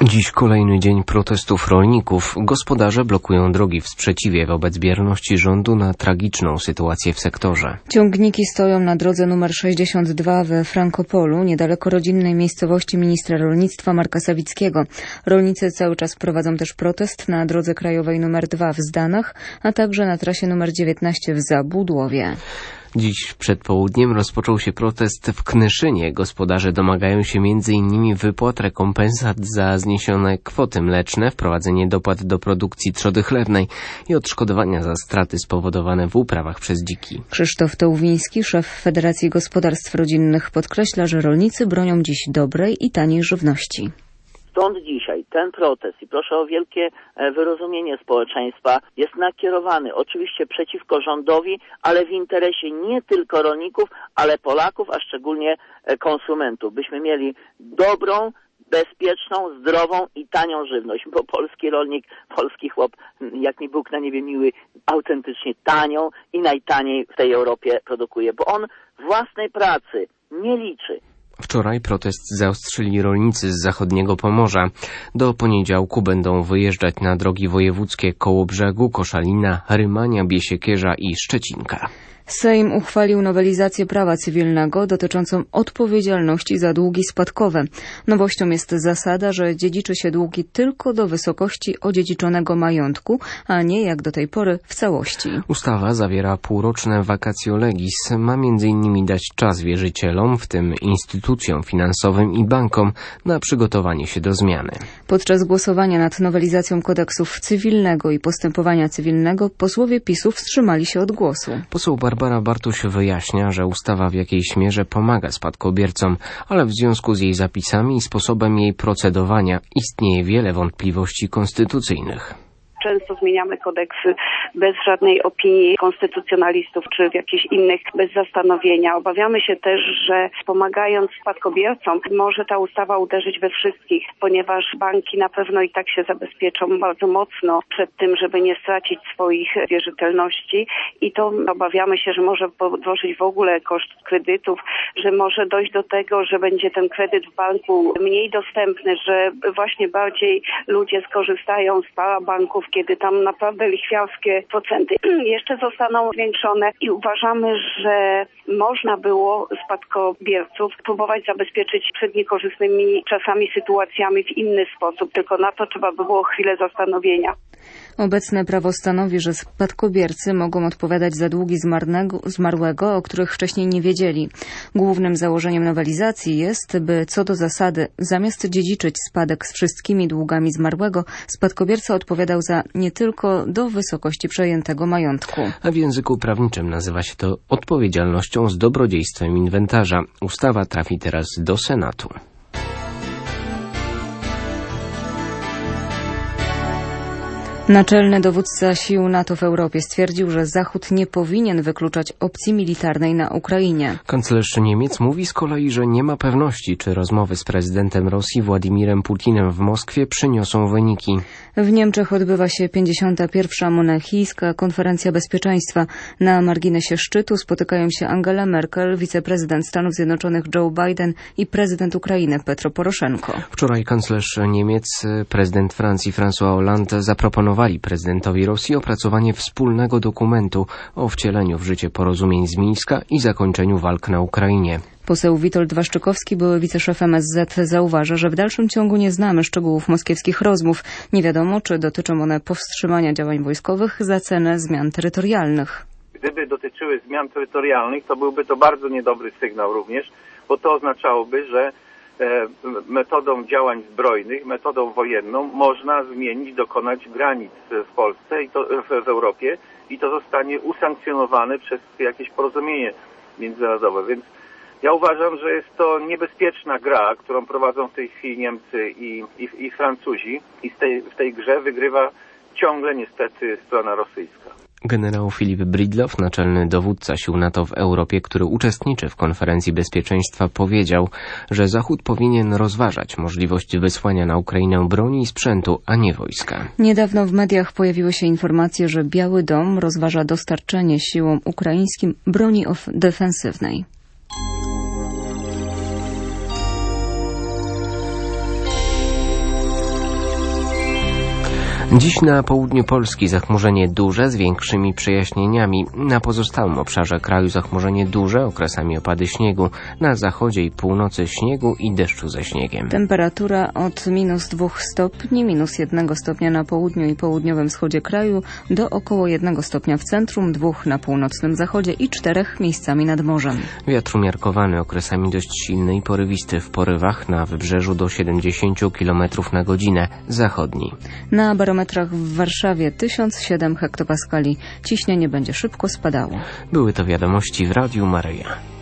Dziś kolejny dzień protestów rolników. Gospodarze blokują drogi w sprzeciwie wobec bierności rządu na tragiczną sytuację w sektorze. Ciągniki stoją na drodze nr 62 we Frankopolu, niedaleko rodzinnej miejscowości ministra rolnictwa Marka Sawickiego. Rolnicy cały czas prowadzą też protest na drodze krajowej nr 2 w Zdanach, a także na trasie nr 19 w Zabudłowie. Dziś przed południem rozpoczął się protest w Knyszynie. Gospodarze domagają się m.in. wypłat rekompensat za zniesione kwoty mleczne, wprowadzenie dopłat do produkcji trzody chlewnej i odszkodowania za straty spowodowane w uprawach przez dziki. Krzysztof Tołwiński, szef Federacji Gospodarstw Rodzinnych, podkreśla, że rolnicy bronią dziś dobrej i taniej żywności. Stąd dzisiaj ten protest, i proszę o wielkie wyrozumienie społeczeństwa, jest nakierowany oczywiście przeciwko rządowi, ale w interesie nie tylko rolników, ale Polaków, a szczególnie konsumentów. Byśmy mieli dobrą, bezpieczną, zdrową i tanią żywność, bo polski rolnik, polski chłop, jak mi Bóg na niebie miły, autentycznie tanią i najtaniej w tej Europie produkuje, bo on własnej pracy nie liczy. Wczoraj protest zaostrzyli rolnicy z zachodniego Pomorza. Do poniedziałku będą wyjeżdżać na drogi wojewódzkie Kołobrzegu, Koszalina, Rymania, Biesiekierza i Szczecinka. Sejm uchwalił nowelizację prawa cywilnego dotyczącą odpowiedzialności za długi spadkowe. Nowością jest zasada, że dziedziczy się długi tylko do wysokości odziedziczonego majątku, a nie jak do tej pory w całości. Ustawa zawiera półroczne vacatio legis. Ma m.in. dać czas wierzycielom, w tym instytucjom finansowym i bankom, na przygotowanie się do zmiany. Podczas głosowania nad nowelizacją kodeksów cywilnego i postępowania cywilnego posłowie PiS-u wstrzymali się od głosu. Poseł Barbara Bartuś wyjaśnia, że ustawa w jakiejś mierze pomaga spadkobiercom, ale w związku z jej zapisami i sposobem jej procedowania istnieje wiele wątpliwości konstytucyjnych. Często zmieniamy kodeksy bez żadnej opinii konstytucjonalistów czy jakichś innych, bez zastanowienia. Obawiamy się też, że pomagając spadkobiercom może ta ustawa uderzyć we wszystkich, ponieważ banki na pewno i tak się zabezpieczą bardzo mocno przed tym, żeby nie stracić swoich wierzytelności i to obawiamy się, że może podwożyć w ogóle koszt kredytów, że może dojść do tego, że będzie ten kredyt w banku mniej dostępny, że właśnie bardziej ludzie skorzystają z parabanków, kiedy tam naprawdę lichwiarskie procenty jeszcze zostaną zwiększone i uważamy, że można było spadkobierców próbować zabezpieczyć przed niekorzystnymi czasami, sytuacjami w inny sposób, tylko na to trzeba by było chwilę zastanowienia. Obecne prawo stanowi, że spadkobiercy mogą odpowiadać za długi zmarłego, o których wcześniej nie wiedzieli. Głównym założeniem nowelizacji jest, by co do zasady zamiast dziedziczyć spadek z wszystkimi długami zmarłego, spadkobierca odpowiadał za nie tylko do wysokości przejętego majątku. A w języku prawniczym nazywa się to odpowiedzialnością z dobrodziejstwem inwentarza. Ustawa trafi teraz do Senatu. Naczelny dowódca sił NATO w Europie stwierdził, że Zachód nie powinien wykluczać opcji militarnej na Ukrainie. Kanclerz Niemiec mówi z kolei, że nie ma pewności, czy rozmowy z prezydentem Rosji Władimirem Putinem w Moskwie przyniosą wyniki. W Niemczech odbywa się 51. Monachijska Konferencja Bezpieczeństwa. Na marginesie szczytu spotykają się Angela Merkel, wiceprezydent Stanów Zjednoczonych Joe Biden i prezydent Ukrainy Petro Poroszenko. Wczoraj kanclerz Niemiec, prezydent Francji François Hollande zaproponowali prezydentowi Rosji opracowanie wspólnego dokumentu o wcieleniu w życie porozumień z Mińska i zakończeniu walk na Ukrainie. Poseł Witold Waszczykowski, były wiceszef MSZ, zauważa, że w dalszym ciągu nie znamy szczegółów moskiewskich rozmów. Nie wiadomo, czy dotyczą one powstrzymania działań wojskowych za cenę zmian terytorialnych. Gdyby dotyczyły zmian terytorialnych, to byłby to bardzo niedobry sygnał również, bo to oznaczałoby, że metodą działań zbrojnych, metodą wojenną można dokonać granic w Polsce i to w Europie i to zostanie usankcjonowane przez jakieś porozumienie międzynarodowe. Więc ja uważam, że jest to niebezpieczna gra, którą prowadzą w tej chwili Niemcy i Francuzi i w tej grze wygrywa ciągle niestety strona rosyjska. Generał Filip Bridlow, naczelny dowódca sił NATO w Europie, który uczestniczy w konferencji bezpieczeństwa, powiedział, że Zachód powinien rozważać możliwość wysłania na Ukrainę broni i sprzętu, a nie wojska. Niedawno w mediach pojawiły się informacje, że Biały Dom rozważa dostarczenie siłom ukraińskim broni defensywnej. Dziś na południu Polski zachmurzenie duże z większymi przejaśnieniami. Na pozostałym obszarze kraju zachmurzenie duże, okresami opady śniegu. Na zachodzie i północy śniegu i deszczu ze śniegiem. Temperatura od -2 stopni, -1 stopnia na południu i południowym wschodzie kraju do około 1 stopnia w centrum, 2 na północnym zachodzie i 4 miejscami nad morzem. Wiatr umiarkowany, okresami dość silny i porywisty, w porywach na wybrzeżu do 70 km na godzinę, zachodni. Na barometrach w Warszawie 1007 hektopaskali. Ciśnienie będzie szybko spadało. Były to wiadomości w Radiu Maryja.